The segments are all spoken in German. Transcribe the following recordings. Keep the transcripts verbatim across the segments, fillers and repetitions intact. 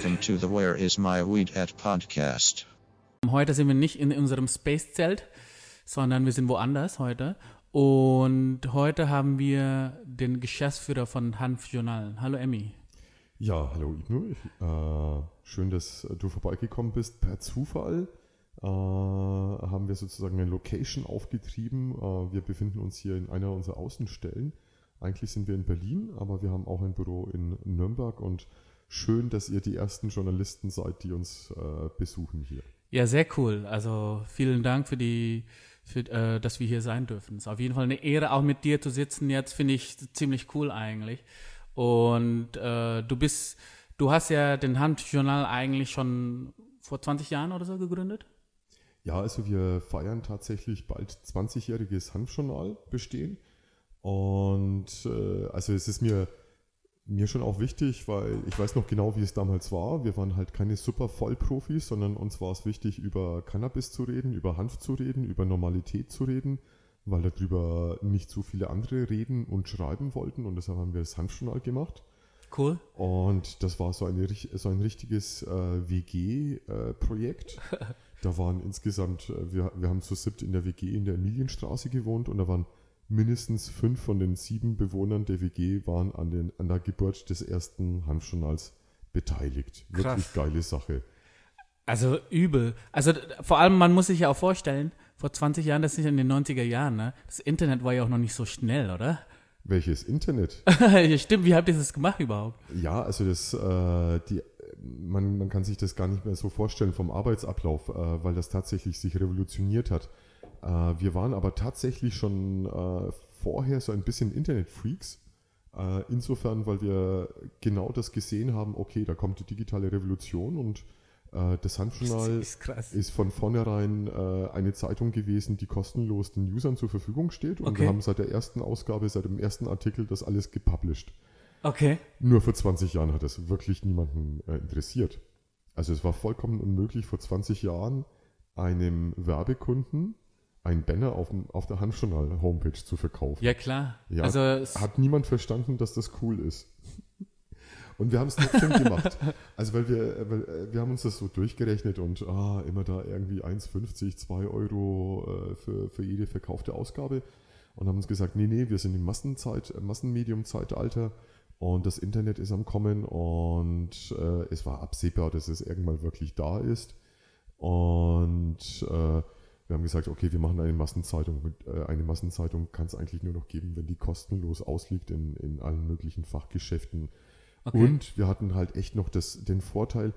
Welcome to the Where is My Weed At Podcast. Heute sind wir nicht in unserem Space-Zelt, sondern wir sind woanders heute. Und heute haben wir den Geschäftsführer von Hanfjournal. Hallo Emmy. Ja, hallo Ibnu. Äh, schön, dass du vorbeigekommen bist. Per Zufall äh, haben wir sozusagen eine Location aufgetrieben. Äh, wir befinden uns hier in einer unserer Außenstellen. Eigentlich sind wir in Berlin, aber wir haben auch ein Büro in Nürnberg und schön, dass ihr die ersten Journalisten seid, die uns äh, besuchen hier. Ja, sehr cool. Also vielen Dank für die, für, äh, dass wir hier sein dürfen. Es ist auf jeden Fall eine Ehre, auch mit dir zu sitzen. Jetzt finde ich ziemlich cool eigentlich. Und äh, du bist, du hast ja den Hanfjournal eigentlich schon vor zwanzig Jahren oder so gegründet? Ja, also wir feiern tatsächlich bald zwanzigjähriges Hanfjournal bestehen. Und äh, also es ist mir, mir schon auch wichtig, weil ich weiß noch genau, wie es damals war. Wir waren halt keine super Vollprofis, sondern uns war es wichtig, über Cannabis zu reden, über Hanf zu reden, über Normalität zu reden, weil darüber nicht so viele andere reden und schreiben wollten. Und deshalb haben wir das Hanfjournal gemacht. Cool. Und das war so, eine, so ein richtiges äh, W G-Projekt. Äh, da waren insgesamt, äh, wir, wir haben zu siebt in der W G in der Emilienstraße gewohnt und da waren mindestens fünf von den sieben Bewohnern der W G waren an, den, an der Geburt des ersten Hanfjournals beteiligt. Wirklich Krass. Geile Sache. Also übel. Also vor allem, man muss sich ja auch vorstellen, vor zwanzig Jahren, das ist in den neunziger Jahren, ne? Das Internet war ja auch noch nicht so schnell, oder? Welches Internet? Ja, stimmt, wie habt ihr das gemacht überhaupt? Ja, also das, äh, die, man, man kann sich das gar nicht mehr so vorstellen vom Arbeitsablauf, äh, weil das tatsächlich sich revolutioniert hat. Uh, wir waren aber tatsächlich schon uh, vorher so ein bisschen Internet-Freaks. Uh, insofern, weil wir genau das gesehen haben, okay, da kommt die digitale Revolution und uh, das Hanfjournal ist, ist von vornherein uh, eine Zeitung gewesen, die kostenlos den Usern zur Verfügung steht. Und okay. wir haben seit der ersten Ausgabe, seit dem ersten Artikel das alles gepublished. Okay. Nur vor zwanzig Jahren hat das wirklich niemanden uh, interessiert. Also es war vollkommen unmöglich, vor zwanzig Jahren einem Werbekunden ein Banner auf, dem, auf der Hanfjournal-Homepage zu verkaufen. Ja, klar. Ja, also hat niemand verstanden, dass das cool ist. Und wir haben es trotzdem gemacht. Also weil wir, weil wir haben uns das so durchgerechnet und ah, immer da irgendwie eins fünfzig, zwei Euro äh, für, für jede verkaufte Ausgabe und haben uns gesagt, nee, nee, wir sind im Massenzeit, Massenmedium-Zeitalter und das Internet ist am Kommen und äh, es war absehbar, dass es irgendwann wirklich da ist. Und äh, wir haben gesagt, okay, wir machen eine Massenzeitung. Mit, äh, eine Massenzeitung kann es eigentlich nur noch geben, wenn die kostenlos ausliegt in, in allen möglichen Fachgeschäften. Okay. Und wir hatten halt echt noch das, den Vorteil,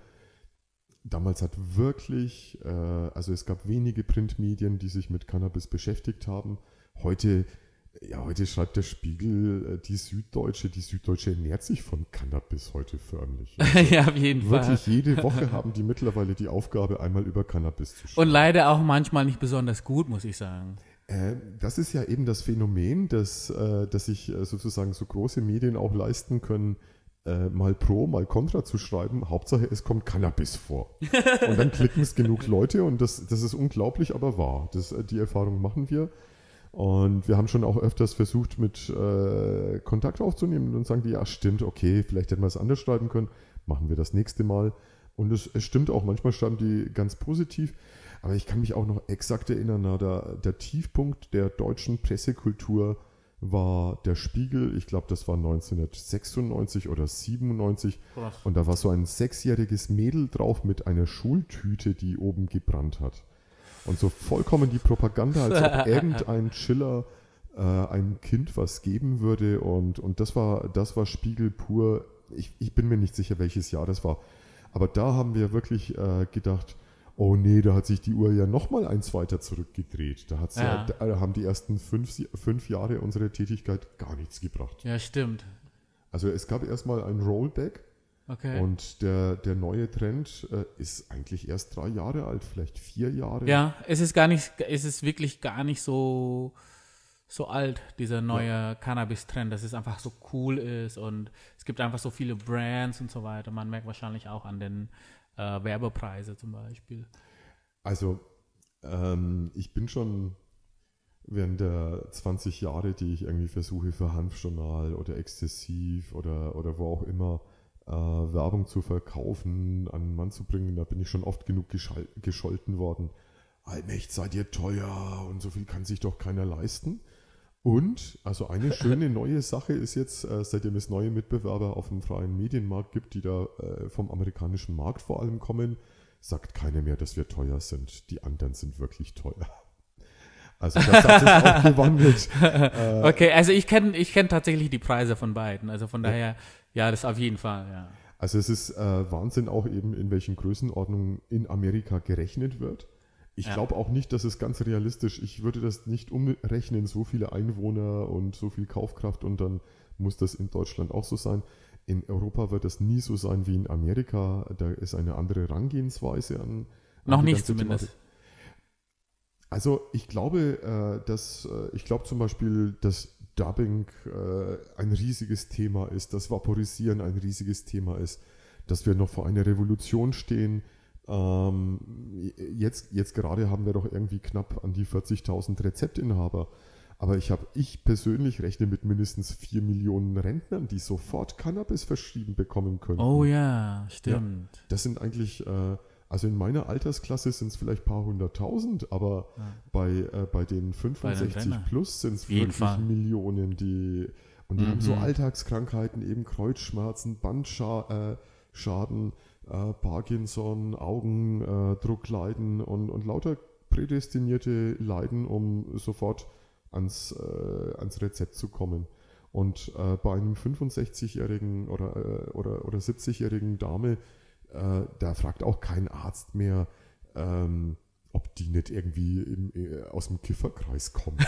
damals hat wirklich, äh, also es gab wenige Printmedien, die sich mit Cannabis beschäftigt haben. Heute, ja, heute schreibt der Spiegel, äh, die Süddeutsche, die Süddeutsche ernährt sich von Cannabis heute förmlich. Also ja, auf jeden wirklich Fall. Jede Woche haben die mittlerweile die Aufgabe, einmal über Cannabis zu schreiben. Und leider auch manchmal nicht besonders gut, muss ich sagen. Äh, das ist ja eben das Phänomen, dass, äh, dass sich äh, sozusagen so große Medien auch leisten können, äh, mal pro, mal contra zu schreiben. Hauptsache, es kommt Cannabis vor. Und dann klicken es genug Leute und das, das ist unglaublich, aber wahr. Das, äh, die Erfahrung machen wir. Und wir haben schon auch öfters versucht, mit äh, Kontakt aufzunehmen und sagen die, ja stimmt, okay, vielleicht hätten wir es anders schreiben können, machen wir das nächste Mal. Und es, es stimmt auch, manchmal schreiben die ganz positiv, aber ich kann mich auch noch exakt erinnern, na, der, der Tiefpunkt der deutschen Pressekultur war der Spiegel, ich glaube, das war neunzehnhundertsechsundneunzig oder siebenundneunzig. Krass. Und da war so ein sechsjähriges Mädel drauf mit einer Schultüte, die oben gebrannt hat. Und so vollkommen die Propaganda, als ob irgendein Chiller äh, einem Kind was geben würde. Und, und das war, das war Spiegel pur. Ich, ich bin mir nicht sicher, welches Jahr das war. Aber da haben wir wirklich äh, gedacht, oh nee, da hat sich die Uhr ja nochmal eins weiter zurückgedreht. Da, hat's ja. Ja, da haben die ersten fünf, fünf Jahre unserer Tätigkeit gar nichts gebracht. Ja, stimmt. Also es gab erstmal ein Rollback. Okay. Und der, der neue Trend äh, ist eigentlich erst drei Jahre alt, vielleicht vier Jahre. Ja, es ist gar nicht, es ist wirklich gar nicht so, so alt, dieser neue ja. Cannabis-Trend, dass es einfach so cool ist und es gibt einfach so viele Brands und so weiter. Man merkt wahrscheinlich auch an den äh, Werbepreisen zum Beispiel. Also ähm, ich bin schon während der zwanzig Jahre, die ich irgendwie versuche für Hanfjournal oder Exzessiv oder, oder wo auch immer äh, Werbung zu verkaufen, an den Mann zu bringen. Da bin ich schon oft genug geschal- gescholten worden. Allmächt, seid ihr teuer und so viel kann sich doch keiner leisten. Und, also eine schöne neue Sache ist jetzt, äh, seitdem es neue Mitbewerber auf dem freien Medienmarkt gibt, die da äh, vom amerikanischen Markt vor allem kommen, sagt keiner mehr, dass wir teuer sind. Die anderen sind wirklich teuer. Also das hat sich auch gewandelt. Äh, okay, also ich kenne ich kenn tatsächlich die Preise von beiden. Also von daher, ja, das auf jeden Fall, ja. Also es ist äh, Wahnsinn auch eben, in welchen Größenordnungen in Amerika gerechnet wird. Ich ja. glaube auch nicht, dass es ganz realistisch, ich würde das nicht umrechnen, so viele Einwohner und so viel Kaufkraft und dann muss das in Deutschland auch so sein. In Europa wird das nie so sein wie in Amerika. Da ist eine andere Herangehensweise an, an Noch nicht zumindest. Thematik. Also ich glaube, äh, dass äh, ich glaube zum Beispiel, dass Dubbing äh, ein riesiges Thema ist, dass Vaporisieren ein riesiges Thema ist, dass wir noch vor einer Revolution stehen. Ähm, jetzt, jetzt gerade haben wir doch irgendwie knapp an die vierzigtausend Rezeptinhaber. Aber ich habe, ich persönlich rechne mit mindestens vier Millionen Rentnern, die sofort Cannabis verschrieben bekommen können. Oh ja, stimmt. Ja, das sind eigentlich, äh, also in meiner Altersklasse sind es vielleicht ein paar hunderttausend, aber ja. bei, äh, bei den fünfundsechzig bei plus sind es wirklich Fall. Millionen, die, und die mhm. haben so Alltagskrankheiten, eben Kreuzschmerzen, Bandschaden, äh, Parkinson, Augendruckleiden und, und lauter prädestinierte Leiden, um sofort ans, äh, ans Rezept zu kommen. Und äh, bei einem fünfundsechzigjährigen oder, äh, oder, oder siebzigjährigen Dame, äh, da fragt auch kein Arzt mehr, ähm, ob die nicht irgendwie im, äh, aus dem Kifferkreis kommt.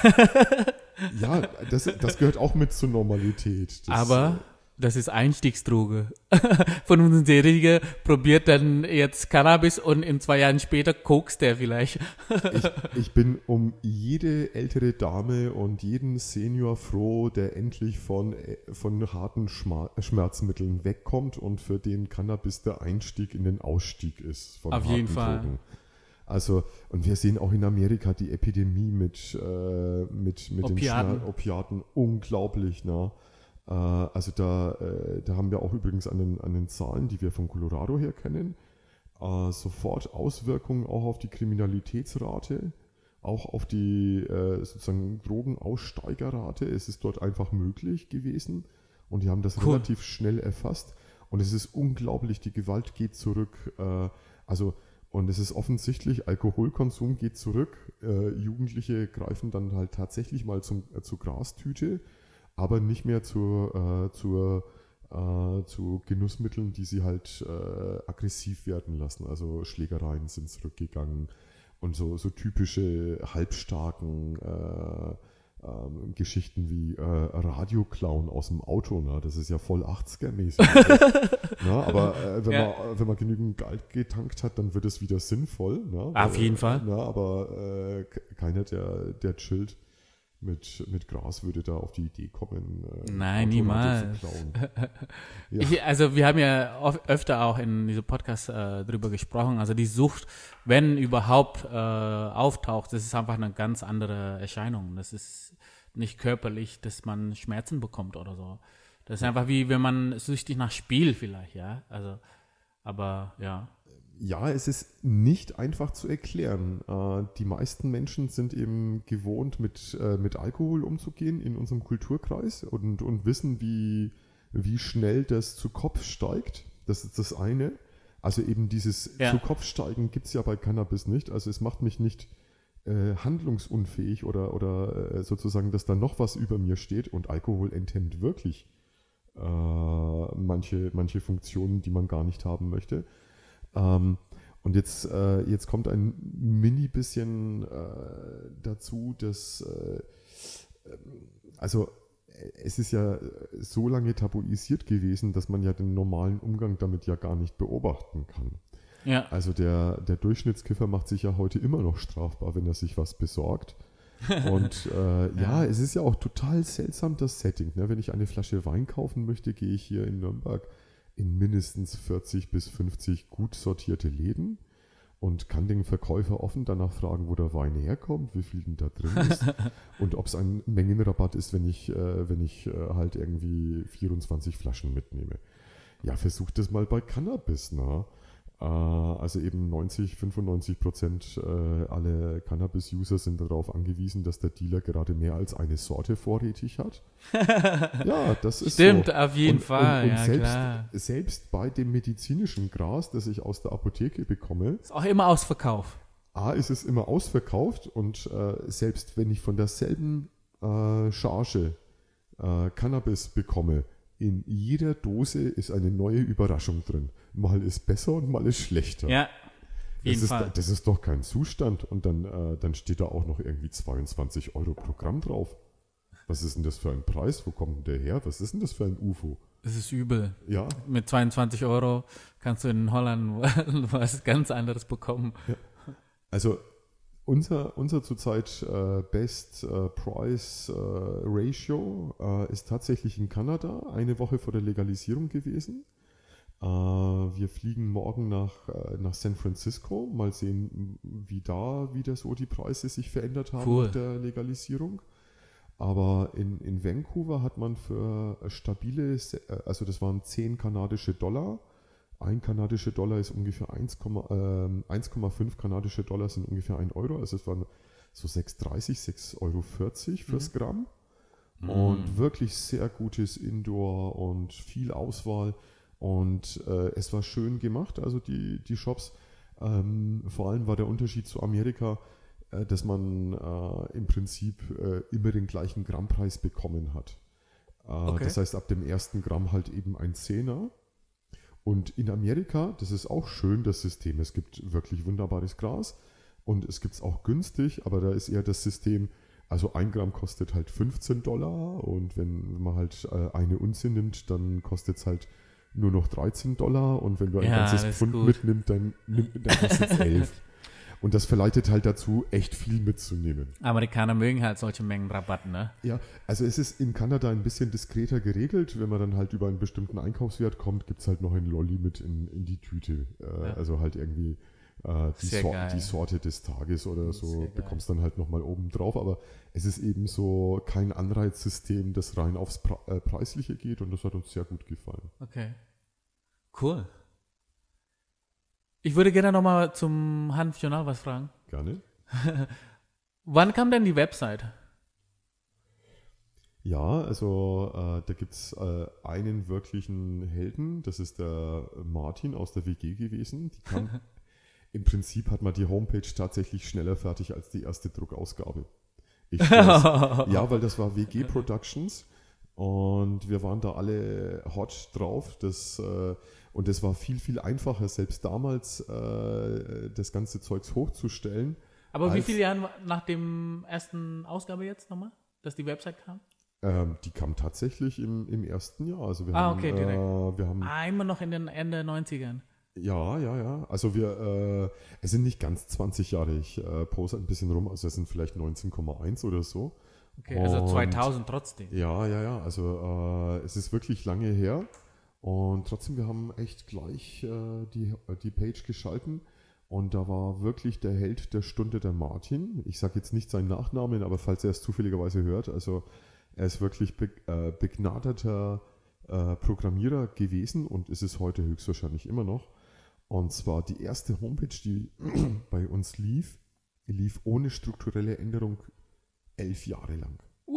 Ja, das, das gehört auch mit zur Normalität. Das, Aber das ist Einstiegsdroge. fünfundsiebzigjähriger probiert dann jetzt Cannabis und in zwei Jahren später kokst der vielleicht. ich, ich bin um jede ältere Dame und jeden Senior froh, der endlich von, von harten Schma- Schmerzmitteln wegkommt und für den Cannabis der Einstieg in den Ausstieg ist von Auf harten jeden Fall. Drogen. Also, und wir sehen auch in Amerika die Epidemie mit, äh, mit, mit Opiaten. den Schna- Opiaten unglaublich nah. Also da, da haben wir auch übrigens an den, an den Zahlen, die wir von Colorado her kennen, sofort Auswirkungen auch auf die Kriminalitätsrate, auch auf die sozusagen Drogenaussteigerrate. Es ist dort einfach möglich gewesen und die haben das cool. relativ schnell erfasst und es ist unglaublich, die Gewalt geht zurück. Also und es ist offensichtlich, Alkoholkonsum geht zurück, Jugendliche greifen dann halt tatsächlich mal zum, zur Grastüte, aber nicht mehr zur, äh, zur, äh, zu Genussmitteln, die sie halt äh, aggressiv werden lassen. Also Schlägereien sind zurückgegangen und so, so typische halbstarken äh, ähm, Geschichten wie äh, Radioklauen aus dem Auto. Ne? Das ist ja voll achtziger-mäßig. Na, aber äh, wenn, ja. man, wenn man genügend Geld getankt hat, dann wird es wieder sinnvoll. Ne? Auf jeden Fall. Na, aber äh, keiner, der, der chillt. Mit, mit Gras würde da auf die Idee kommen. Äh, Nein, niemals. Zu klauen. Ja. Ich, also wir haben ja oft, öfter auch in diesem Podcast äh, drüber gesprochen. Also die Sucht, wenn überhaupt äh, auftaucht, das ist einfach eine ganz andere Erscheinung. Das ist nicht körperlich, dass man Schmerzen bekommt oder so. Das ist einfach wie wenn man süchtig nach Spiel vielleicht, ja. Also, aber ja. Ja, es ist nicht einfach zu erklären. Äh, die meisten Menschen sind eben gewohnt, mit, äh, mit Alkohol umzugehen in unserem Kulturkreis und, und wissen, wie, wie schnell das zu Kopf steigt. Das ist das eine. Also eben dieses ja. zu Kopf steigen gibt es ja bei Cannabis nicht. Also es macht mich nicht äh, handlungsunfähig oder, oder äh, sozusagen, dass da noch was über mir steht. Und Alkohol enthemmt wirklich äh, manche, manche Funktionen, die man gar nicht haben möchte. Ähm, und jetzt, äh, jetzt kommt ein mini bisschen äh, dazu, dass äh, also es ist ja so lange tabuisiert gewesen, dass man ja den normalen Umgang damit ja gar nicht beobachten kann. Ja. Also der, der Durchschnittskiffer macht sich ja heute immer noch strafbar, wenn er sich was besorgt. Und äh, ja. ja, es ist ja auch total seltsam, das Setting. Ne? Wenn ich eine Flasche Wein kaufen möchte, gehe ich hier in Nürnberg in mindestens vierzig bis fünfzig gut sortierte Läden und kann den Verkäufer offen danach fragen, wo der Wein herkommt, wie viel denn da drin ist und ob es ein Mengenrabatt ist, wenn ich, äh, wenn ich äh, halt irgendwie vierundzwanzig Flaschen mitnehme. Ja, versucht das mal bei Cannabis, ne? Äh, also eben neunzig, fünfundneunzig Prozent äh, alle Cannabis-User sind darauf angewiesen, dass der Dealer gerade mehr als eine Sorte vorrätig hat. Ja, das ist Stimmt, so. auf jeden und, Fall, und, und ja selbst, klar. selbst bei dem medizinischen Gras, das ich aus der Apotheke bekomme, Ist auch immer Ausverkauf. A, ist es immer ausverkauft und äh, selbst wenn ich von derselben äh, Charge äh, Cannabis bekomme, in jeder Dose ist eine neue Überraschung drin. Mal ist besser und mal ist schlechter. Ja, auf jeden das, ist, Fall. das ist doch kein Zustand. Und dann, äh, dann steht da auch noch irgendwie zweiundzwanzig Euro pro Gramm drauf. Was ist denn das für ein Preis? Wo kommt denn der her? Was ist denn das für ein U F O? Das ist übel. Ja, Mit zweiundzwanzig Euro kannst du in Holland was ganz anderes bekommen. also unser, unser zurzeit äh, Best äh, Price äh, Ratio äh, ist tatsächlich in Kanada, eine Woche vor der Legalisierung gewesen. Äh, wir fliegen morgen nach, äh, nach San Francisco, mal sehen, wie da wieder so die Preise sich verändert haben Cool. nach der Legalisierung. Aber in, in Vancouver hat man für stabile, se- äh, also das waren zehn kanadische Dollar. Ein kanadischer Dollar ist ungefähr eins Komma fünf kanadische Dollar sind ungefähr ein Euro. Also es waren so sechs Komma dreißig, sechs Euro vierzig fürs Gramm. Und wirklich sehr gutes Indoor und viel Auswahl. Und äh, es war schön gemacht, also die, die Shops. Ähm, vor allem war der Unterschied zu Amerika, äh, dass man äh, im Prinzip äh, immer den gleichen Grammpreis bekommen hat. Äh, Okay. Das heißt, ab dem ersten Gramm halt eben ein Zehner. Und in Amerika, das ist auch schön, das System. Es gibt wirklich wunderbares Gras und es gibt es auch günstig, aber da ist eher das System, also ein Gramm kostet halt fünfzehn Dollar und wenn man halt äh, eine Unze nimmt, dann kostet es halt nur noch dreizehn Dollar und wenn du ein Ja, ganzes das ist Pfund gut. mitnimmst, dann, nimm- dann kostet es elf. Und das verleitet halt dazu, echt viel mitzunehmen. Amerikaner mögen halt solche Mengen Rabatt, ne? Ja, also es ist in Kanada ein bisschen diskreter geregelt. Wenn man dann halt über einen bestimmten Einkaufswert kommt, gibt es halt noch ein Lolli mit in, in die Tüte. Äh, Ja. Also halt irgendwie äh, die, Sehr Sor geil. die Sorte des Tages oder so, Sehr geil. bekommst dann halt nochmal oben drauf. Aber es ist eben so kein Anreizsystem, das rein aufs Pre äh, Preisliche geht und das hat uns sehr gut gefallen. Okay. Cool. Ich würde gerne nochmal zum Hanfjournal was fragen. Gerne. Wann kam denn die Website? Ja, also äh, da gibt es äh, einen wirklichen Helden, das ist der Martin aus der W G gewesen. Die kam, Im Prinzip hat man die Homepage tatsächlich schneller fertig als die erste Druckausgabe. Ich schwör's. Ja, weil das war W G Productions und wir waren da alle hot drauf. Das, äh, und es war viel, viel einfacher, selbst damals äh, das ganze Zeugs hochzustellen. Aber wie Als- viele Jahre nach dem ersten Ausgabe jetzt nochmal, dass die Website kam? Ähm, die kam tatsächlich im, im ersten Jahr. Also wir Ah, haben, okay, direkt. äh, wir haben Ah, immer noch in den Ende neunzigern. ja, ja, ja. Also wir, äh, es sind nicht ganz zwanzig Jahre. Ich äh, pose ein bisschen rum. Also es sind vielleicht neunzehn Komma eins oder so. Okay, also Und- zweitausend trotzdem. Ja, ja, ja. Also äh, es ist wirklich lange her. Und trotzdem, wir haben echt gleich äh, die, die Page geschalten. Und da war wirklich der Held der Stunde der Martin. Ich sage jetzt nicht seinen Nachnamen, aber falls er es zufälligerweise hört, also er ist wirklich be äh, begnadeter äh, Programmierer gewesen und ist es heute höchstwahrscheinlich immer noch. Und zwar die erste Homepage, die bei uns lief, lief ohne strukturelle Änderung elf Jahre lang.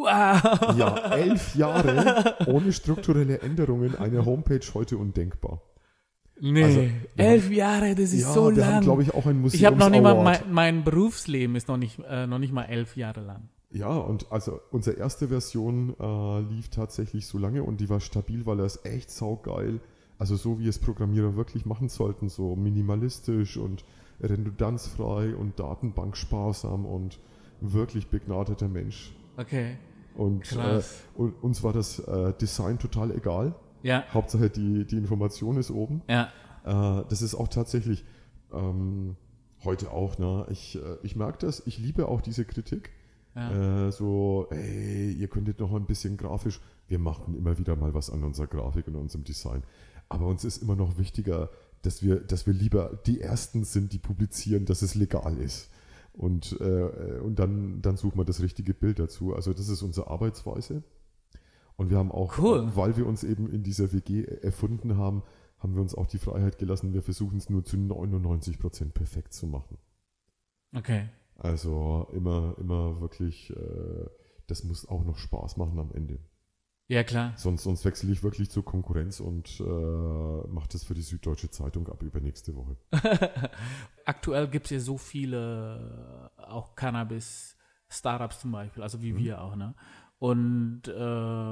Wow! Ja, elf Jahre ohne strukturelle Änderungen, eine Homepage heute undenkbar. Nee, Also, wir elf Jahre, das ist ja, so wir haben, lang. glaube ich, auch ein Museums Ich habe noch nicht mal, Award. mein, mein Berufsleben ist noch nicht, äh, noch nicht mal elf Jahre lang. Ja, und also unsere erste Version äh, lief tatsächlich so lange und die war stabil, weil er ist echt saugeil. Also so wie es Programmierer wirklich machen sollten, so minimalistisch und redundanzfrei und datenbanksparsam und wirklich begnadeter Mensch. Okay, Und, äh, krass. und uns war das äh, Design total egal. Ja, Hauptsache die, die Information ist oben. ja, Äh, das ist auch tatsächlich ähm, heute auch, ne? Ich, äh, ich merke das, ich liebe auch diese Kritik. ja. Äh, so, ey, ihr könntet noch ein bisschen grafisch. Wir machen immer wieder mal was an unserer Grafik und unserem Design. Aber uns ist immer noch wichtiger, dass wir, dass wir lieber die Ersten sind, die publizieren, dass es legal ist. Und, äh, und dann, dann suchen wir das richtige Bild dazu. Also das ist unsere Arbeitsweise. Und wir haben auch, Cool. weil wir uns eben in dieser W G erfunden haben, haben wir uns auch die Freiheit gelassen, wir versuchen es nur zu neunundneunzig Prozent perfekt zu machen. Okay. Also immer, immer wirklich, äh, das muss auch noch Spaß machen am Ende. Ja, klar. Sonst, sonst wechsle ich wirklich zur Konkurrenz und äh, mache das für die Süddeutsche Zeitung ab übernächste Woche. Aktuell gibt es ja so viele äh, auch Cannabis-Startups zum Beispiel, also wie Mhm. wir auch, ne? Und äh,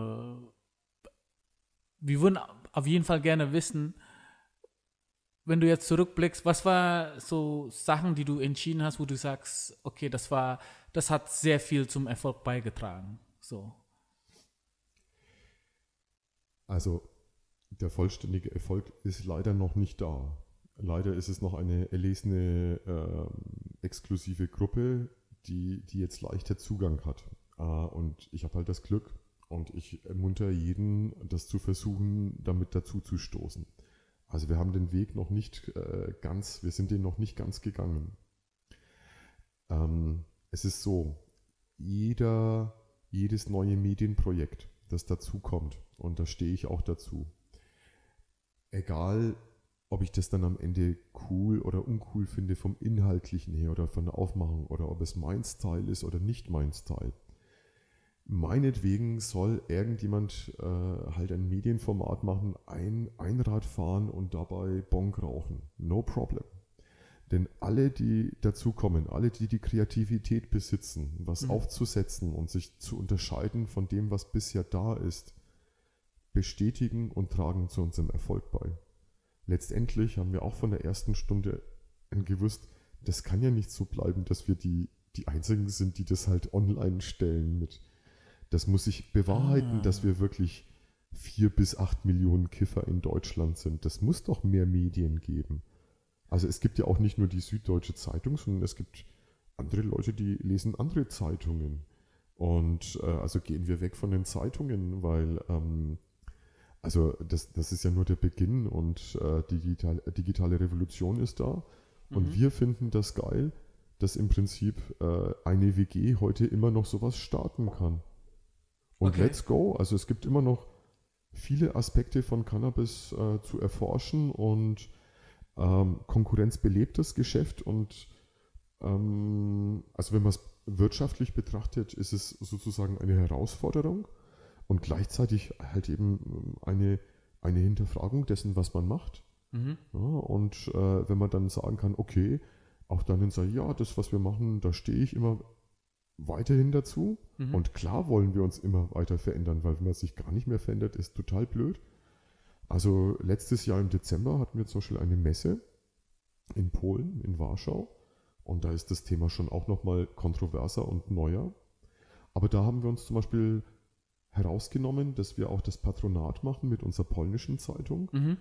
wir würden auf jeden Fall gerne wissen, wenn du jetzt zurückblickst, was war so Sachen, die du entschieden hast, wo du sagst, okay, das war, das hat sehr viel zum Erfolg beigetragen. So. Also der vollständige Erfolg ist leider noch nicht da. Leider ist es noch eine erlesene, ähm, exklusive Gruppe, die, die jetzt leichter Zugang hat. Äh, und ich habe halt das Glück und ich ermuntere jeden, das zu versuchen, damit dazu zu stoßen. Also wir haben den Weg noch nicht äh, ganz, wir sind den noch nicht ganz gegangen. Ähm, es ist so, jeder, jedes neue Medienprojekt, das dazukommt, und da stehe ich auch dazu, egal ob ich das dann am Ende cool oder uncool finde vom Inhaltlichen her oder von der Aufmachung oder ob es mein Style ist oder nicht mein Style. Meinetwegen soll irgendjemand äh, halt ein Medienformat machen, ein Einrad fahren und dabei Bonk rauchen. No problem. Denn alle, die dazukommen, alle, die die Kreativität besitzen, was Mhm. aufzusetzen und sich zu unterscheiden von dem, was bisher da ist, bestätigen und tragen zu unserem Erfolg bei. Letztendlich haben wir auch von der ersten Stunde an gewusst, das kann ja nicht so bleiben, dass wir die, die Einzigen sind, die das halt online stellen mit. Das muss sich bewahrheiten, Ah. dass wir wirklich vier bis acht Millionen Kiffer in Deutschland sind. Das muss doch mehr Medien geben. Also es gibt ja auch nicht nur die Süddeutsche Zeitung, sondern es gibt andere Leute, die lesen andere Zeitungen. Und äh, also gehen wir weg von den Zeitungen, weil ähm, also das, das ist ja nur der Beginn und äh, digital, digitale Revolution ist da. Und Mhm. wir finden das geil, dass im Prinzip äh, eine W G heute immer noch sowas starten kann. Und Okay. let's go. Also es gibt immer noch viele Aspekte von Cannabis äh, zu erforschen und ähm, Konkurrenz belebt das Geschäft und ähm, also wenn man es wirtschaftlich betrachtet, ist es sozusagen eine Herausforderung und gleichzeitig halt eben eine, eine Hinterfragung dessen, was man macht. Mhm. Ja, und äh, wenn man dann sagen kann, okay, auch dann sagen, ja, das, was wir machen, da stehe ich immer weiterhin dazu. Mhm. Und klar wollen wir uns immer weiter verändern, weil wenn man sich gar nicht mehr verändert, ist total blöd. Also letztes Jahr im Dezember hatten wir zum Beispiel eine Messe in Polen, in Warschau. Und da ist das Thema schon auch nochmal kontroverser und neuer. Aber da haben wir uns zum Beispiel herausgenommen, dass wir auch das Patronat machen mit unserer polnischen Zeitung. Mhm.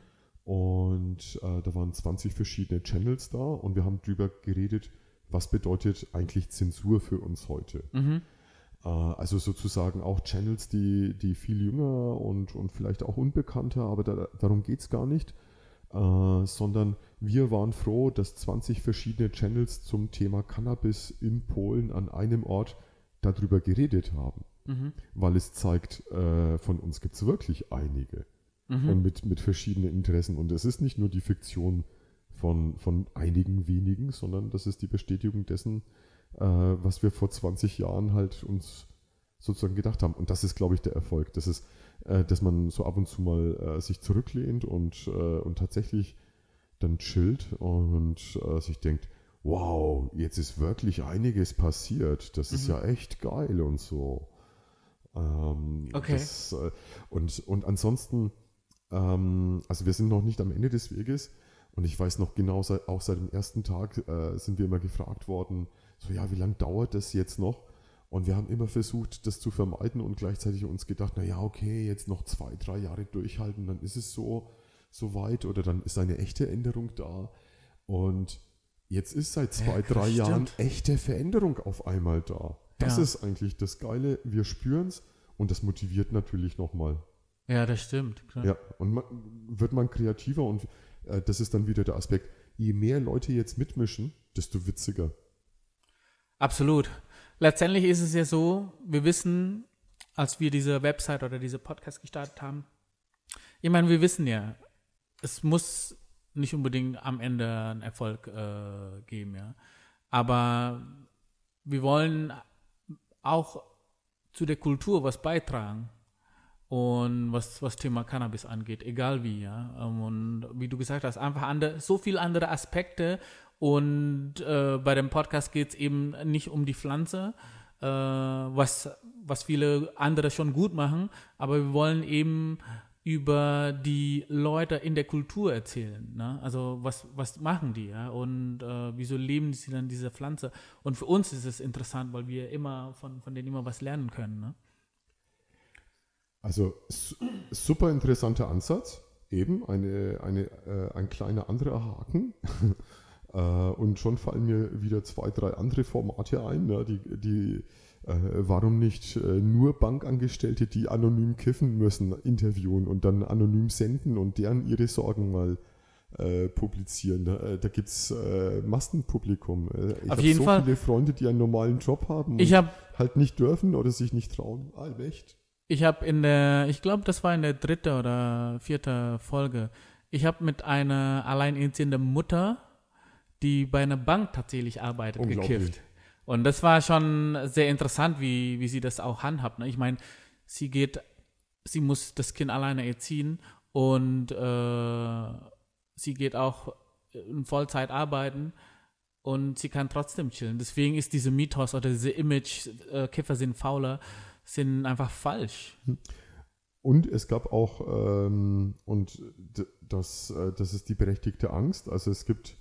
Und äh, da waren zwanzig verschiedene Channels da und wir haben drüber geredet, was bedeutet eigentlich Zensur für uns heute. Mhm. Äh, also sozusagen auch Channels, die, die viel jünger und, und vielleicht auch unbekannter, aber da, darum geht es gar nicht, äh, sondern wir waren froh, dass zwanzig verschiedene Channels zum Thema Cannabis in Polen an einem Ort darüber geredet haben, Mhm. weil es zeigt, äh, von uns gibt es wirklich einige. Mhm. Und mit, mit verschiedenen Interessen. Und es ist nicht nur die Fiktion von, von einigen wenigen, sondern das ist die Bestätigung dessen, äh, was wir vor zwanzig Jahren halt uns sozusagen gedacht haben. Und das ist, glaube ich, der Erfolg. Das ist, äh, dass man so ab und zu mal äh, sich zurücklehnt und, äh, und tatsächlich dann chillt und äh, sich denkt, wow, jetzt ist wirklich einiges passiert. Das ist Mhm. ja echt geil und so. Ähm, Okay. Das, äh, und, und ansonsten ähm, also wir sind noch nicht am Ende des Weges und ich weiß noch genau, seit, auch seit dem ersten Tag äh, sind wir immer gefragt worden, so ja, wie lange dauert das jetzt noch? Und wir haben immer versucht, das zu vermeiden und gleichzeitig uns gedacht, na ja, okay, jetzt noch zwei, drei Jahre durchhalten, dann ist es so, so weit oder dann ist eine echte Änderung da. Und jetzt ist seit zwei, Ja, drei das Jahren stimmt. echte Veränderung auf einmal da. Das Ja. ist eigentlich das Geile, wir spüren es und das motiviert natürlich nochmal. Ja, das stimmt. Klar. Ja, und man, wird man kreativer und äh, das ist dann wieder der Aspekt, je mehr Leute jetzt mitmischen, desto witziger. Absolut. Letztendlich ist es ja so, wir wissen, als wir diese Website oder diese Podcast gestartet haben, ich meine, wir wissen ja, es muss nicht unbedingt am Ende einen Erfolg äh, geben, ja. Aber wir wollen auch zu der Kultur was beitragen. Und was was Thema Cannabis angeht, egal wie, ja. Und wie du gesagt hast, einfach andere, so viele andere Aspekte. Und äh, bei dem Podcast geht es eben nicht um die Pflanze, äh, was, was viele andere schon gut machen, aber wir wollen eben über die Leute in der Kultur erzählen, ne? Also was, was machen die, ja? Und äh, wieso leben sie dann diese Pflanze? Und für uns ist es interessant, weil wir immer von, von denen immer was lernen können, ne? Also su- super interessanter Ansatz, eben eine, eine, äh, ein kleiner anderer Haken. äh, und schon fallen mir wieder zwei, drei andere Formate ein, ne? die, die äh, warum nicht äh, nur Bankangestellte, die anonym kiffen müssen, interviewen und dann anonym senden und deren ihre Sorgen mal äh, publizieren. Da, da gibt es äh, Massenpublikum. Äh, ich habe so Fall. viele Freunde, die einen normalen Job haben und Ich habe halt nicht dürfen oder sich nicht trauen. Allmächt. Ich habe in der, ich glaube, das war in der dritten oder vierten Folge, ich habe mit einer alleinerziehenden Mutter, die bei einer Bank tatsächlich arbeitet, gekifft. Und das war schon sehr interessant, wie, wie sie das auch handhabt. Ne? Ich meine, sie geht, sie muss das Kind alleine erziehen und äh, sie geht auch in Vollzeit arbeiten und sie kann trotzdem chillen. Deswegen ist diese Mythos oder diese Image, äh, Kiffer sind fauler, sind einfach falsch. Und es gab auch, ähm, und d- das, äh, das ist die berechtigte Angst, also es gibt,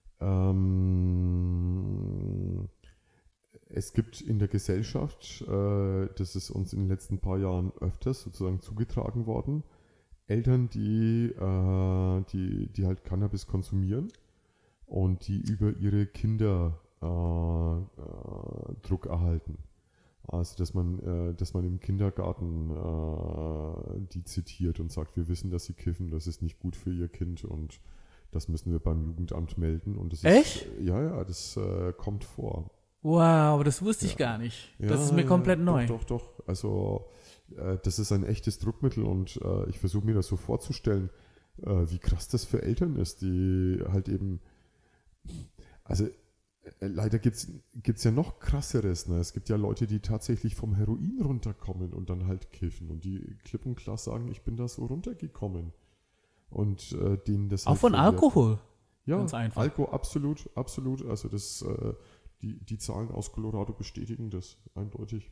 ähm, es gibt in der Gesellschaft, äh, das ist uns in den letzten paar Jahren öfters sozusagen zugetragen worden, Eltern, die, äh, die, die halt Cannabis konsumieren und die über ihre Kinder äh, äh, Druck erhalten. Also, dass man, äh, dass man im Kindergarten äh, die zitiert und sagt, wir wissen, dass sie kiffen, das ist nicht gut für ihr Kind und das müssen wir beim Jugendamt melden. Und das Echt? Ist, ja, ja, das äh, kommt vor. Wow, das wusste ich Ja. gar nicht. Ja, Das ist mir komplett ja, neu. Doch, doch, doch. Also, äh, das ist ein echtes Druckmittel und äh, ich versuche mir das so vorzustellen, äh, wie krass das für Eltern ist, die halt eben, also, leider gibt es ja noch krasseres. Ne? Es gibt ja Leute, die tatsächlich vom Heroin runterkommen und dann halt kiffen und die klipp und klar sagen, ich bin da so runtergekommen. Und äh, denen das Auch halt von verwehrt. Alkohol. Ja, Ganz einfach. Alkohol, absolut, absolut. Also das, äh, die, die Zahlen aus Colorado bestätigen das eindeutig.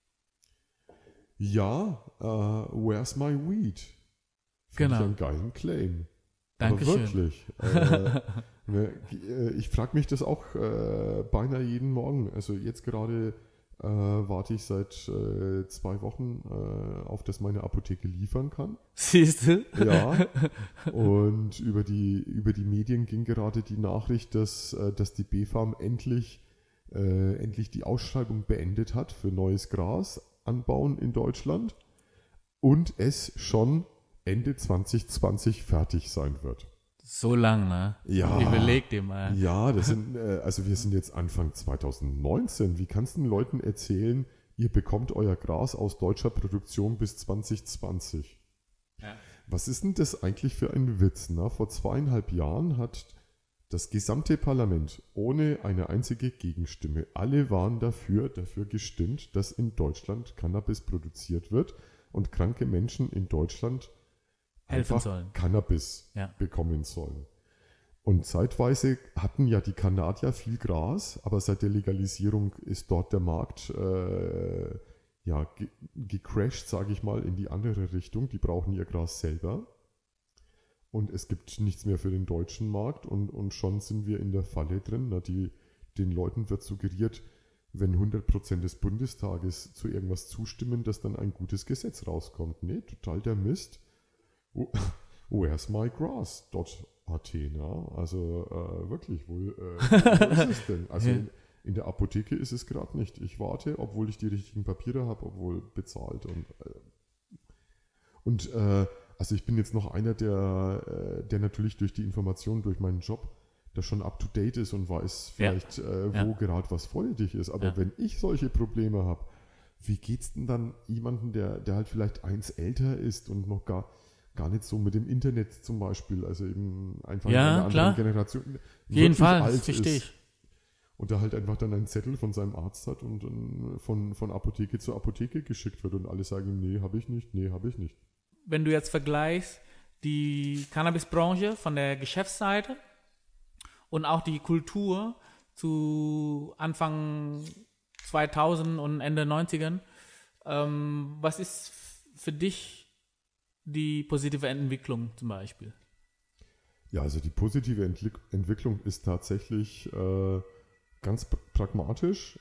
Ja, äh, where's my weed? Finde Genau. ich einen geilen Claim. Dankeschön. Aber wirklich. Äh, ne, äh, ich frage mich das auch äh, beinahe jeden Morgen. Also jetzt gerade äh, warte ich seit äh, zwei Wochen äh, auf, dass meine Apotheke liefern kann. Siehst du? Ja. Und über die, über die Medien ging gerade die Nachricht, dass, äh, dass die B-Farm endlich, äh, endlich die Ausschreibung beendet hat für neues Gras anbauen in Deutschland und es schon Ende zwanzig zwanzig fertig sein wird. So lang, ne? Ja. Überleg dir mal. Ja, das sind, äh, also wir sind jetzt Anfang zwanzig neunzehn. Wie kannst du den Leuten erzählen, ihr bekommt euer Gras aus deutscher Produktion bis zwanzig zwanzig? Ja. Was ist denn das eigentlich für ein Witz? Na? Vor zweieinhalb Jahren hat das gesamte Parlament ohne eine einzige Gegenstimme, alle waren dafür, dafür gestimmt, dass in Deutschland Cannabis produziert wird und kranke Menschen in Deutschland Helfen einfach sollen. Cannabis Ja. bekommen sollen. Und zeitweise hatten ja die Kanadier viel Gras, aber seit der Legalisierung ist dort der Markt äh, ja, ge- gecrashed, sage ich mal, in die andere Richtung. Die brauchen ihr Gras selber. Und es gibt nichts mehr für den deutschen Markt und, und schon sind wir in der Falle drin. Na, die, den Leuten wird suggeriert, wenn hundert Prozent des Bundestages zu irgendwas zustimmen, dass dann ein gutes Gesetz rauskommt. Nee, total der Mist. Oh, where's my grass? .at, na? Also äh, wirklich, wo, äh, wo ist es denn? Also in, in der Apotheke ist es gerade nicht. Ich warte, obwohl ich die richtigen Papiere habe, obwohl bezahlt. Und, äh, und äh, also ich bin jetzt noch einer, der, äh, der natürlich durch die Informationen, durch meinen Job, da schon up to date ist und weiß vielleicht, Ja. äh, wo Ja. gerade was vorrätig ist. Aber Ja. wenn ich solche Probleme habe, wie geht's denn dann jemanden, der, der halt vielleicht eins älter ist und noch gar, gar nicht so mit dem Internet zum Beispiel, also eben einfach Ja, in einer klar. anderen Generation. Auf jeden wirklich Fall, alt das verstehe ist. ich. Und der halt einfach dann einen Zettel von seinem Arzt hat und dann von, von Apotheke zu Apotheke geschickt wird und alle sagen, nee, habe ich nicht, nee, habe ich nicht. Wenn du jetzt vergleichst, die Cannabisbranche von der Geschäftsseite und auch die Kultur zu Anfang zweitausend und Ende neunziger, ähm, was ist für dich die positive Entwicklung zum Beispiel? Ja, also die positive Entwick- Entwicklung ist tatsächlich äh, ganz p- pragmatisch.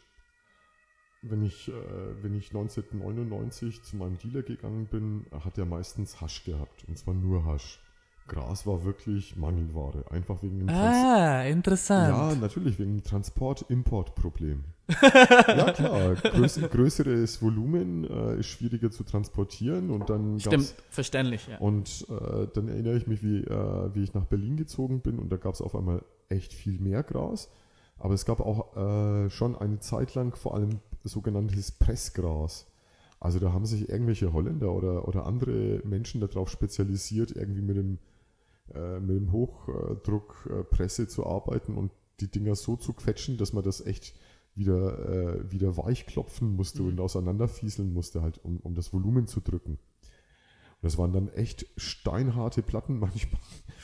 Wenn ich, äh, wenn ich neunzehnhundertneunundneunzig zu meinem Dealer gegangen bin, hat er meistens Hasch gehabt. Und zwar nur Hasch. Gras war wirklich Mangelware. Einfach wegen dem Trans- Ah, interessant. Ja, natürlich, wegen dem Transport-Import-Problem. Ja, klar. Größ größeres Volumen äh, ist schwieriger zu transportieren. Und dann Stimmt, gab's, verständlich, ja. und äh, dann erinnere ich mich, wie, äh, wie ich nach Berlin gezogen bin und da gab es auf einmal echt viel mehr Gras. Aber es gab auch äh, schon eine Zeit lang vor allem sogenanntes Pressgras. Also da haben sich irgendwelche Holländer oder, oder andere Menschen darauf spezialisiert, irgendwie mit dem, äh, mit dem Hochdruckpresse zu arbeiten und die Dinger so zu quetschen, dass man das echt wieder, äh, wieder weich klopfen musste Mhm. und auseinanderfieseln musste, halt, um, um das Volumen zu drücken. Und das waren dann echt steinharte Platten manchmal.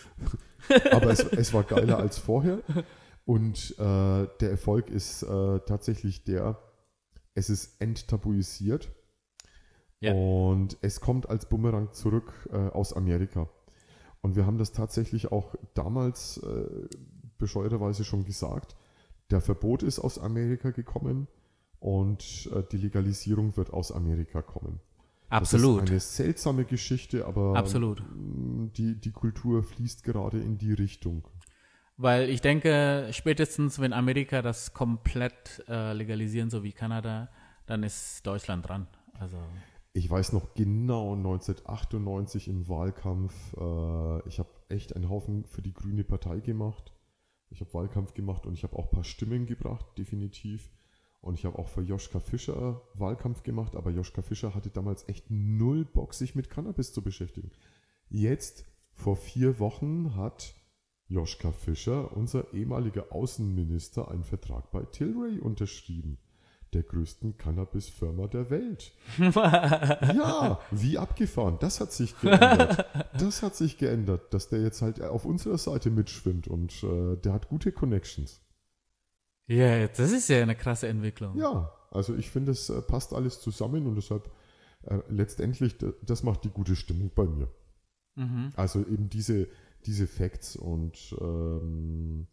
Aber es, es war geiler als vorher. Und äh, der Erfolg ist äh, tatsächlich der, es ist enttabuisiert. Ja. Und es kommt als Bumerang zurück äh, aus Amerika. Und wir haben das tatsächlich auch damals äh, bescheuerterweise schon gesagt. Der Verbot ist aus Amerika gekommen und äh, die Legalisierung wird aus Amerika kommen. Absolut. Das ist eine seltsame Geschichte, aber Absolut. mh, die, die Kultur fließt gerade in die Richtung. Weil ich denke, spätestens wenn Amerika das komplett äh, legalisieren, so wie Kanada, dann ist Deutschland dran. Also Ich weiß noch genau neunzehnhundertachtundneunzig im Wahlkampf, äh, ich habe echt einen Haufen für die Grüne Partei gemacht. Ich habe Wahlkampf gemacht und ich habe auch ein paar Stimmen gebracht, definitiv. Und ich habe auch für Joschka Fischer Wahlkampf gemacht, aber Joschka Fischer hatte damals echt null Bock, sich mit Cannabis zu beschäftigen. Jetzt, vor vier Wochen, hat Joschka Fischer, unser ehemaliger Außenminister, einen Vertrag bei Tilray unterschrieben, der größten Cannabis-Firma der Welt. Ja, wie abgefahren. Das hat sich geändert. Das hat sich geändert, dass der jetzt halt auf unserer Seite mitschwimmt und äh, der hat gute Connections. ja, das ist ja eine krasse Entwicklung. Ja, also ich finde, es äh, passt alles zusammen und deshalb äh, letztendlich, d- das macht die gute Stimmung bei mir. Mhm. Also eben diese, diese Facts und ähm,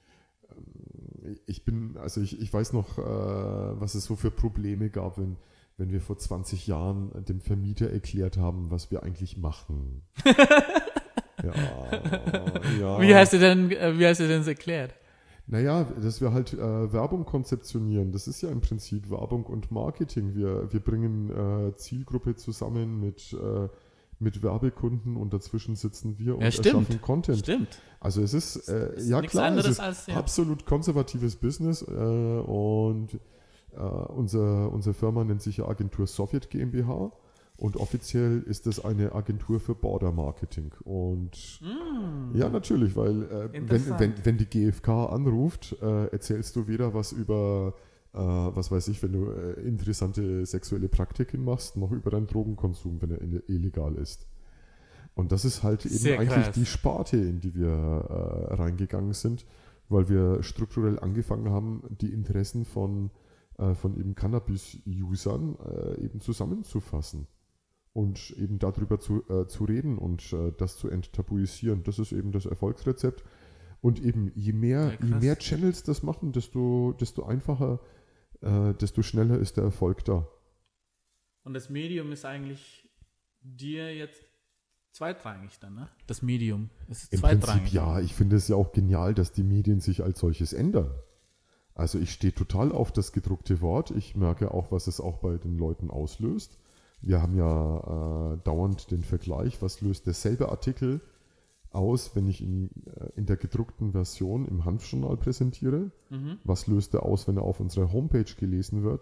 ich bin, also ich, ich weiß noch, äh, was es so für Probleme gab, wenn, wenn wir vor zwanzig Jahren dem Vermieter erklärt haben, was wir eigentlich machen. ja, ja. Wie hast du denn, äh, wie hast du denn das erklärt? Naja, dass wir halt äh, Werbung konzeptionieren, das ist ja im Prinzip Werbung und Marketing. Wir, wir bringen äh, Zielgruppe zusammen mit, äh, mit Werbekunden und dazwischen sitzen wir und Ja, stimmt. erschaffen Content. Stimmt. Also es ist, äh, Ist ja nichts klar, anderes es ist als, ja. absolut konservatives Business äh, und äh, unser, unsere Firma nennt sich ja Agentur Sowjet GmbH und offiziell ist das eine Agentur für Border Marketing und ja, natürlich, weil äh, wenn, Interessant. wenn, wenn die G f K anruft, äh, erzählst du weder was über, äh, was weiß ich, wenn du äh, interessante sexuelle Praktiken machst, noch über deinen Drogenkonsum, wenn er ille- illegal ist. Und das ist halt eben Sehr eigentlich krass. die Sparte, in die wir äh, reingegangen sind, weil wir strukturell angefangen haben, die Interessen von, äh, von eben Cannabis-Usern äh, eben zusammenzufassen. Und eben darüber zu, äh, zu reden und äh, das zu enttabuisieren. Das ist eben das Erfolgsrezept. Und eben je mehr, Ja, je krass. mehr Channels das machen, desto, desto einfacher, äh, desto schneller ist der Erfolg da. Und das Medium ist eigentlich dir jetzt zweitrangig dann, ne? Das Medium ist Im zweitrangig. Prinzip ja, ich finde es ja auch genial, dass die Medien sich als solches ändern. Also ich stehe total auf das gedruckte Wort. Ich merke auch, was es auch bei den Leuten auslöst. Wir haben ja äh, dauernd den Vergleich, was löst derselbe Artikel aus, wenn ich ihn äh, in der gedruckten Version im Hanfjournal präsentiere. Mhm. Was löst er aus, wenn er auf unserer Homepage gelesen wird?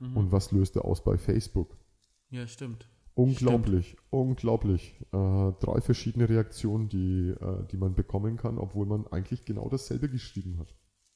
Mhm. Und was löst er aus bei Facebook? Ja, stimmt. Unglaublich, stimmt. unglaublich. Äh, drei verschiedene Reaktionen, die, äh, die man bekommen kann, obwohl man eigentlich genau dasselbe geschrieben hat.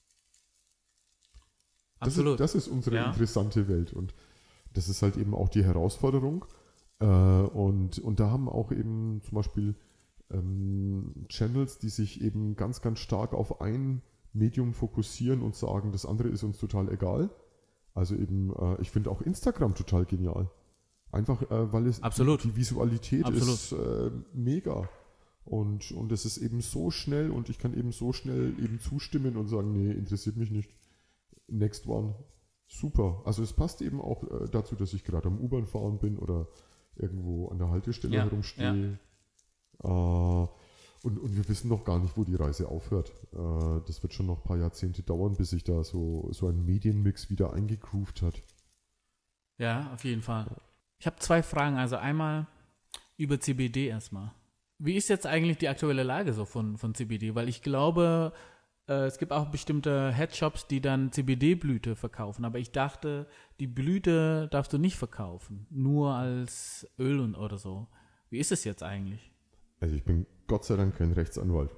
Absolut. Das ist, das ist unsere ja. interessante Welt und das ist halt eben auch die Herausforderung. Äh, und, und da haben auch eben zum Beispiel ähm, Channels, die sich eben ganz, ganz stark auf ein Medium fokussieren und sagen, das andere ist uns total egal. Also eben, äh, ich finde auch Instagram total genial. Einfach, äh, weil es Absolut. Die, die Visualität Absolut. ist äh, mega. Und, und es ist eben so schnell und ich kann eben so schnell eben zustimmen und sagen, nee, interessiert mich nicht. Next one. Super. Also es passt eben auch äh, dazu, dass ich gerade am U-Bahn fahren bin oder irgendwo an der Haltestelle ja, herumstehe. Ja. Äh, und, und wir wissen noch gar nicht, wo die Reise aufhört. Äh, das wird schon noch ein paar Jahrzehnte dauern, bis sich da so, so ein Medienmix wieder eingegroovt hat. Ja, auf jeden Fall. Ich habe zwei Fragen. Also einmal über C B D erstmal. Wie ist jetzt eigentlich die aktuelle Lage so von, von C B D? Weil ich glaube, äh, es gibt auch bestimmte Headshops, die dann C B D-Blüte verkaufen. Aber ich dachte, die Blüte darfst du nicht verkaufen. Nur als Öl und oder so. Wie ist es jetzt eigentlich? Also ich bin Gott sei Dank kein Rechtsanwalt.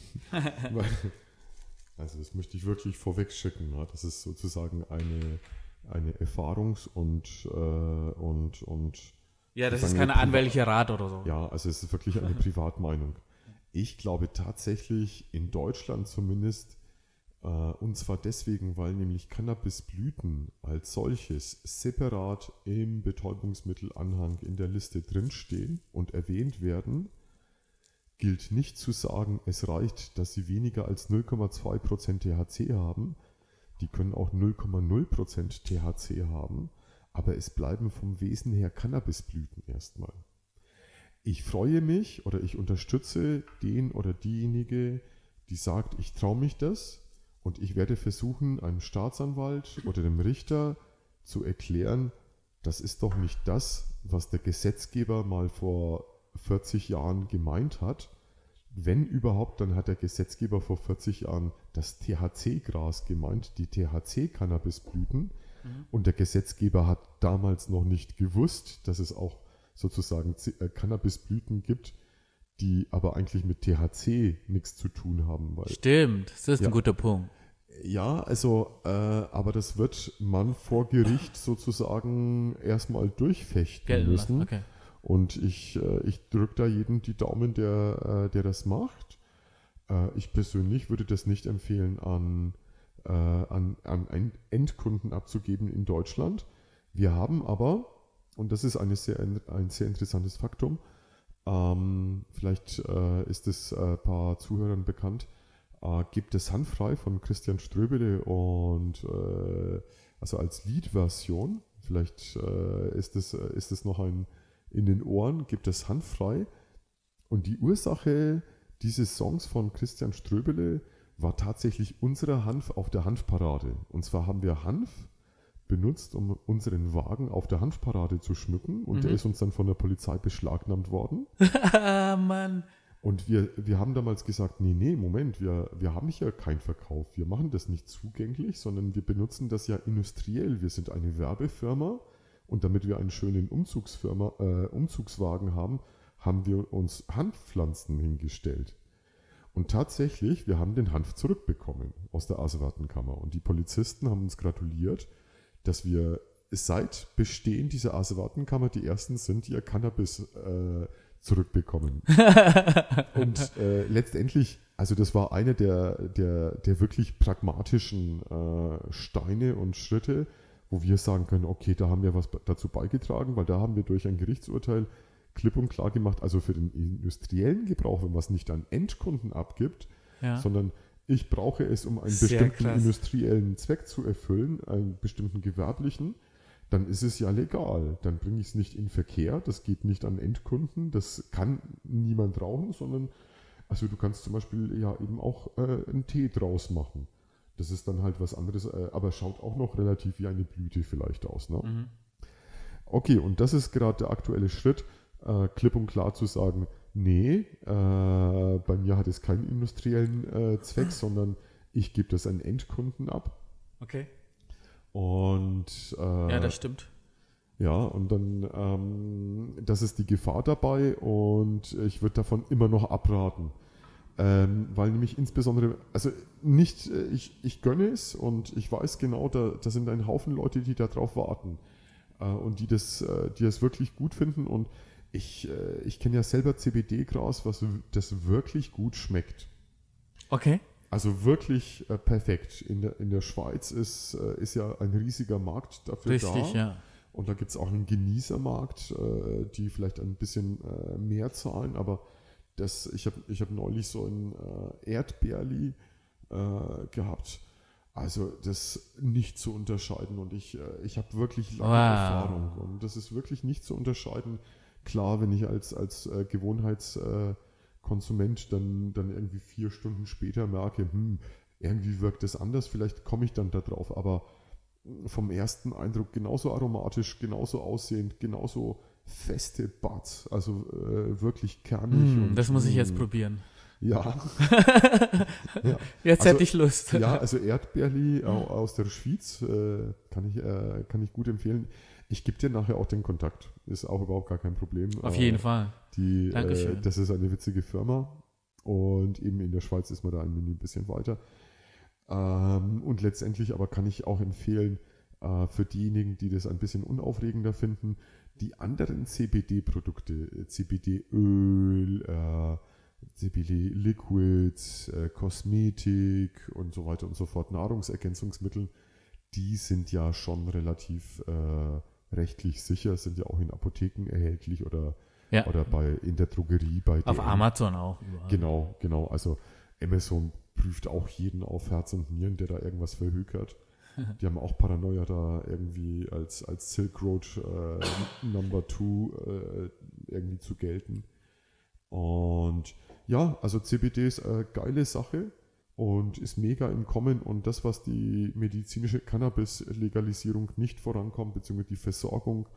Also das möchte ich wirklich vorweg schicken. Ja. Das ist sozusagen eine, eine Erfahrungs- und, äh, und, und ja, das ist keine anwältliche Rat oder so. Ja, also es ist wirklich eine Privatmeinung. Ich glaube tatsächlich in Deutschland zumindest, äh, und zwar deswegen, weil nämlich Cannabisblüten als solches separat im Betäubungsmittelanhang in der Liste drinstehen und erwähnt werden, gilt nicht zu sagen, es reicht, dass sie weniger als null Komma zwei Prozent T H C haben. Die können auch null Komma null Prozent T H C haben, aber es bleiben vom Wesen her Cannabisblüten erstmal. Ich freue mich oder ich unterstütze den oder diejenige, die sagt, ich traue mich das und ich werde versuchen, einem Staatsanwalt oder dem Richter zu erklären, das ist doch nicht das, was der Gesetzgeber mal vor vierzig Jahren gemeint hat. Wenn überhaupt, dann hat der Gesetzgeber vor vierzig Jahren das T H C-Gras gemeint, die T H C-Cannabisblüten. Mhm. Und der Gesetzgeber hat damals noch nicht gewusst, dass es auch sozusagen Cannabisblüten gibt, die aber eigentlich mit T H C nichts zu tun haben. Weil, Stimmt, das ist ja, ein guter Punkt. Ja, also, äh, aber das wird man vor Gericht sozusagen erstmal durchfechten Gelten müssen. Okay. Und ich, äh, ich drücke da jedem die Daumen, der, äh, der das macht. Äh, ich persönlich würde das nicht empfehlen, an, äh, an, an Endkunden abzugeben in Deutschland. Wir haben aber, und das ist eine sehr, ein sehr interessantes Faktum, ähm, vielleicht äh, ist es ein äh, paar Zuhörern bekannt, äh, gibt es Hanffrei von Christian Ströbele und äh, also als Liedversion, vielleicht äh, ist es ist es noch ein in den Ohren, gibt es Hanffrei. Und die Ursache dieses Songs von Christian Ströbele war tatsächlich unsere Hanf auf der Hanfparade. Und zwar haben wir Hanf benutzt, um unseren Wagen auf der Hanfparade zu schmücken. Und mhm. der ist uns dann von der Polizei beschlagnahmt worden. Mann. Und wir, wir haben damals gesagt, nee, nee, Moment, wir, wir haben hier keinen Verkauf. Wir machen das nicht zugänglich, sondern wir benutzen das ja industriell. Wir sind eine Werbefirma. Und damit wir einen schönen Umzugsfirma, äh, Umzugswagen haben, haben wir uns Hanfpflanzen hingestellt. Und tatsächlich, wir haben den Hanf zurückbekommen aus der Asservatenkammer. Und die Polizisten haben uns gratuliert, dass wir seit Bestehen dieser Asservatenkammer die ersten sind, die ihr Cannabis äh, zurückbekommen. Und äh, letztendlich, also das war einer der, der, der wirklich pragmatischen äh, Steine und Schritte, wo wir sagen können, okay, da haben wir was dazu beigetragen, weil da haben wir durch ein Gerichtsurteil klipp und klar gemacht, also für den industriellen Gebrauch, wenn man es nicht an Endkunden abgibt, ja. sondern ich brauche es, um einen Sehr bestimmten krass. industriellen Zweck zu erfüllen, einen bestimmten gewerblichen, dann ist es ja legal. Dann bringe ich es nicht in Verkehr, das geht nicht an Endkunden, das kann niemand rauchen, sondern also du kannst zum Beispiel ja eben auch äh, einen Tee draus machen. Das ist dann halt was anderes, aber schaut auch noch relativ wie eine Blüte vielleicht aus. Ne? Mhm. Okay, und das ist gerade der aktuelle Schritt, äh, klipp und klar zu sagen, nee, äh, bei mir hat es keinen industriellen äh, Zweck, sondern ich gebe das an Endkunden ab. Okay. Und äh, Ja, das stimmt. ja, und dann, ähm, das ist die Gefahr dabei und ich würde davon immer noch abraten. Ähm, weil nämlich insbesondere, also nicht, äh, ich, ich gönne es und ich weiß genau, da, da sind ein Haufen Leute, die da drauf warten äh, und die das, äh, die das wirklich gut finden und ich, äh, ich kenne ja selber C B D-Gras, was w- das wirklich gut schmeckt. Okay. Also wirklich äh, perfekt. In der, in der Schweiz ist, äh, ist ja ein riesiger Markt dafür Richtig, da. ja. Und da gibt es auch einen Genießermarkt, äh, die vielleicht ein bisschen äh, mehr zahlen, aber das, ich habe ich hab neulich so ein äh, Erdbeerli äh, gehabt. Also das nicht zu unterscheiden und ich, äh, ich habe wirklich lange Wow. Erfahrung und das ist wirklich nicht zu unterscheiden. Klar, wenn ich als, als äh, Gewohnheitskonsument äh, Konsument dann, dann irgendwie vier Stunden später merke, hm, irgendwie wirkt das anders, vielleicht komme ich dann da drauf, aber vom ersten Eindruck genauso aromatisch, genauso aussehend, genauso feste Buds, also äh, wirklich kernig. Hm, und, das muss ich jetzt mh, probieren. Ja. ja. Jetzt Also, hätte ich Lust. Ja, also Erdbeerli au- aus der Schweiz äh, kann, ich, äh, kann ich gut empfehlen. Ich gebe dir nachher auch den Kontakt, ist auch überhaupt gar kein Problem. Auf Äh, jeden Fall. Die, äh, Dankeschön. das ist eine witzige Firma und eben in der Schweiz ist man da ein bisschen weiter. Ähm, und letztendlich aber kann ich auch empfehlen, äh, für diejenigen, die das ein bisschen unaufregender finden, die anderen C B D-Produkte, äh, C B D-Öl, äh, C B D-Liquids, äh, Kosmetik und so weiter und so fort, Nahrungsergänzungsmittel, die sind ja schon relativ äh, rechtlich sicher, sind ja auch in Apotheken erhältlich oder, Ja. oder bei, in der Drogerie bei Auf D M. Amazon auch. Überall. Genau, genau. Also Amazon prüft auch jeden auf Herz und Nieren, der da irgendwas verhökert. Die haben auch Paranoia da irgendwie als, als Silk Road äh, Number Two äh, irgendwie zu gelten. Und ja, also C B D ist eine geile Sache und ist mega im Kommen und das, was die medizinische Cannabis-Legalisierung nicht vorankommt, beziehungsweise die Versorgung,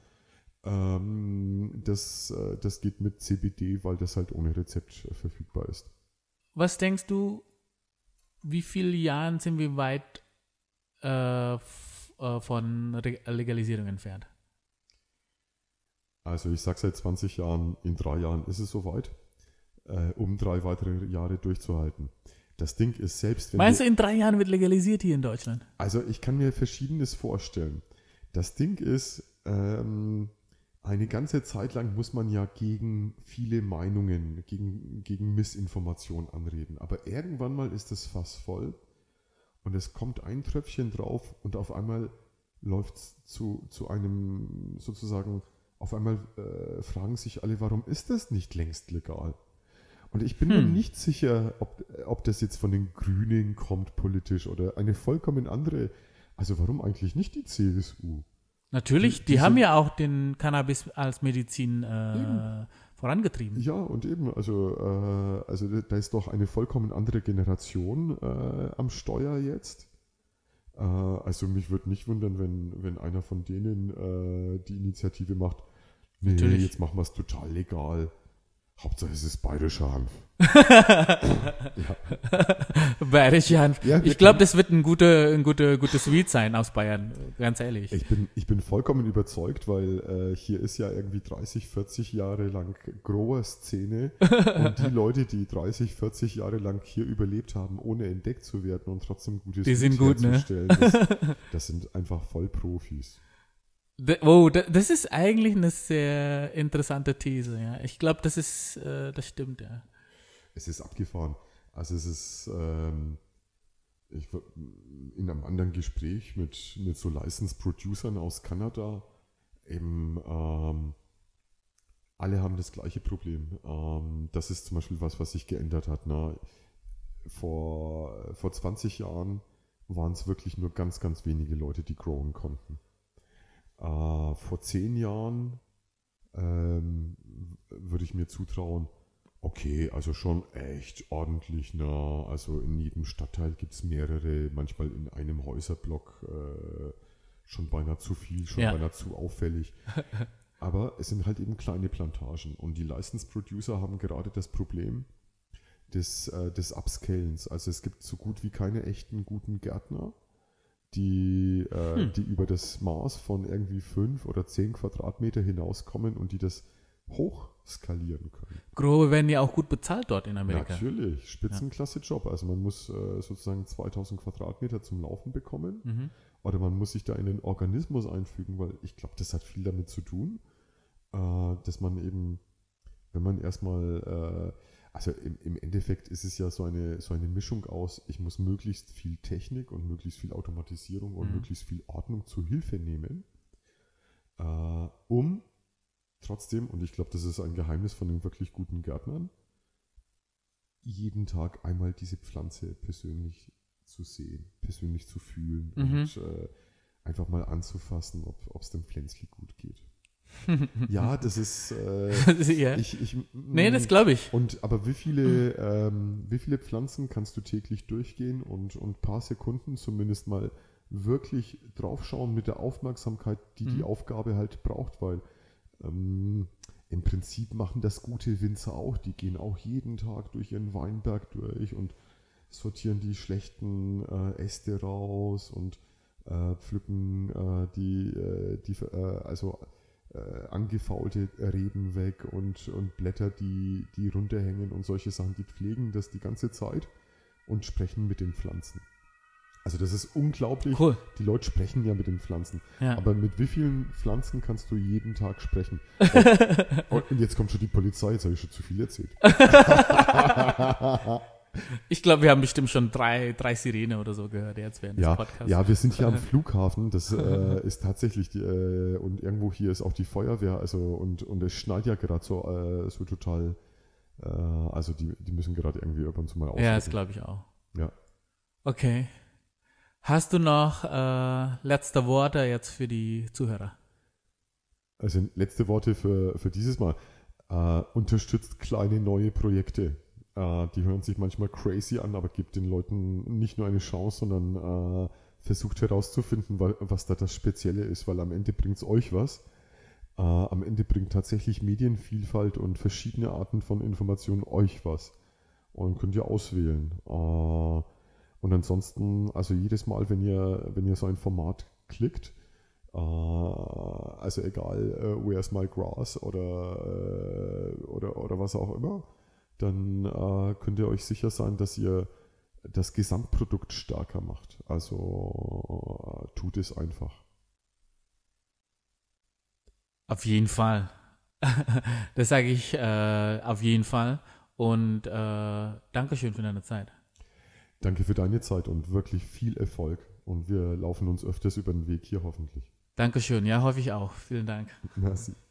ähm, das, äh, das geht mit C B D, weil das halt ohne Rezept äh, verfügbar ist. Was denkst du, wie viele Jahren sind wir weit äh, f- äh, von Re Legalisierung entfernt? Also ich sage seit zwanzig Jahren, in drei Jahren ist es soweit, äh, um drei weitere Jahre durchzuhalten. Das Ding ist selbst, wenn Meinst wir, du, in drei Jahren wird legalisiert hier in Deutschland? also ich kann mir Verschiedenes vorstellen. Das Ding ist, ähm, eine ganze Zeit lang muss man ja gegen viele Meinungen, gegen, gegen Missinformation anreden. Aber irgendwann mal ist das Fass voll und es kommt ein Tröpfchen drauf und auf einmal läuft es zu, zu einem sozusagen, auf einmal äh, fragen sich alle, warum ist das nicht längst legal? Und ich bin mir Hm. nicht sicher, ob, ob das jetzt von den Grünen kommt politisch oder eine vollkommen andere. Also warum eigentlich nicht die C S U? Natürlich, Die- die, die haben sind- ja auch den Cannabis als Medizin äh, Eben. vorangetrieben. Ja, und eben, also, äh, also da ist doch eine vollkommen andere Generation äh, am Steuer jetzt. Äh, also mich würde nicht wundern, wenn, wenn einer von denen äh, die Initiative macht, nee, Natürlich. jetzt machen wir es total legal. Hauptsache es ist bayerischer Hanf. Bayerische Hanf. Ja, ich glaube, das wird ein guter, ein guter, gutes Sweet sein aus Bayern, ganz ehrlich. Ich bin, ich bin vollkommen überzeugt, weil äh, hier ist ja irgendwie dreißig, vierzig Jahre lang Grower-Szene und die Leute, die dreißig, vierzig Jahre lang hier überlebt haben, ohne entdeckt zu werden und trotzdem gutes Die sind Gut gut, ne? herzustellen, das, das sind einfach Vollprofis. D- Oh, da- das ist eigentlich eine sehr interessante These, ja. Ich glaube, das ist, äh, das stimmt, ja. Es ist abgefahren. Also es ist ähm, ich, war in einem anderen Gespräch mit, mit so Licensed Producern aus Kanada, eben ähm, alle haben das gleiche Problem. Ähm, das ist zum Beispiel was, was sich geändert hat. Na, vor, vor zwanzig Jahren waren es wirklich nur ganz, ganz wenige Leute, die growen konnten. Äh, vor zehn Jahren ähm, würde ich mir zutrauen, okay, also schon echt ordentlich nah. Also in jedem Stadtteil gibt es mehrere, manchmal in einem Häuserblock äh, schon beinahe zu viel, schon Ja. beinahe zu auffällig. Aber es sind halt eben kleine Plantagen und die Licensed Producer haben gerade das Problem des, äh, des Upscalens. Also es gibt so gut wie keine echten guten Gärtner. die, äh, Hm. die über das Maß von irgendwie fünf oder zehn Quadratmeter hinauskommen und die das hochskalieren können. Grobe werden ja auch gut bezahlt dort in Amerika. Natürlich, Spitzenklasse-Job. Also man muss äh, sozusagen zweitausend Quadratmeter zum Laufen bekommen Mhm. oder man muss sich da in den Organismus einfügen, weil ich glaube, das hat viel damit zu tun, äh, dass man eben, wenn man erstmal, äh, also im, im Endeffekt ist es ja so eine, so eine Mischung aus, ich muss möglichst viel Technik und möglichst viel Automatisierung und Mhm. möglichst viel Ordnung zu Hilfe nehmen, äh, um trotzdem, und ich glaube, das ist ein Geheimnis von den wirklich guten Gärtnern, jeden Tag einmal diese Pflanze persönlich zu sehen, persönlich zu fühlen Mhm. und äh, einfach mal anzufassen, ob es dem Pflänzli gut geht. Ja, das ist äh, ja. ich, ich, Nee, das glaube ich. Und aber wie viele, ähm, wie viele Pflanzen kannst du täglich durchgehen und und ein paar Sekunden zumindest mal wirklich draufschauen mit der Aufmerksamkeit, die Mhm. die Aufgabe halt braucht, weil ähm, im Prinzip machen das gute Winzer auch. Die gehen auch jeden Tag durch ihren Weinberg durch und sortieren die schlechten äh, Äste raus und äh, pflücken äh, die, äh, die äh, also äh, angefaulte Reben weg und, und Blätter, die, die runterhängen und solche Sachen. Die pflegen das die ganze Zeit und sprechen mit den Pflanzen. Also das ist unglaublich. Cool. Die Leute sprechen ja mit den Pflanzen. Ja. Aber mit wie vielen Pflanzen kannst du jeden Tag sprechen? Und, und jetzt kommt schon die Polizei, jetzt habe ich schon zu viel erzählt. Ich glaube, wir haben bestimmt schon drei, drei Sirene oder so gehört jetzt während Ja, des Podcasts. ja, wir sind hier am Flughafen. Das äh, ist tatsächlich die, äh, und irgendwo hier ist auch die Feuerwehr. Also und und es schneit ja gerade so äh, so total. Äh, also die die müssen gerade irgendwie ab und zu mal Ja, ausrücken. das glaube ich auch. Ja. Okay. Hast du noch äh, letzte Worte jetzt für die Zuhörer? Also letzte Worte für für dieses Mal. Äh, unterstützt kleine neue Projekte. Äh, die hören sich manchmal crazy an, aber gibt den Leuten nicht nur eine Chance, sondern äh, versucht herauszufinden, wa- was da das Spezielle ist, weil am Ende bringt es euch was. Äh, am Ende bringt tatsächlich Medienvielfalt und verschiedene Arten von Informationen euch was. Und könnt ihr auswählen. Äh, und ansonsten, also jedes Mal, wenn ihr, wenn ihr so ein Format klickt, äh, also egal, äh, Where's My Grass oder, äh, oder, oder was auch immer, dann äh, könnt ihr euch sicher sein, dass ihr das Gesamtprodukt stärker macht. Also äh, tut es einfach. Auf jeden Fall. Das sage ich äh, auf jeden Fall. Und äh, Dankeschön für deine Zeit. Danke für deine Zeit und wirklich viel Erfolg. Und wir laufen uns öfters über den Weg hier hoffentlich. Dankeschön. Ja, hoffe ich auch. Vielen Dank. Merci.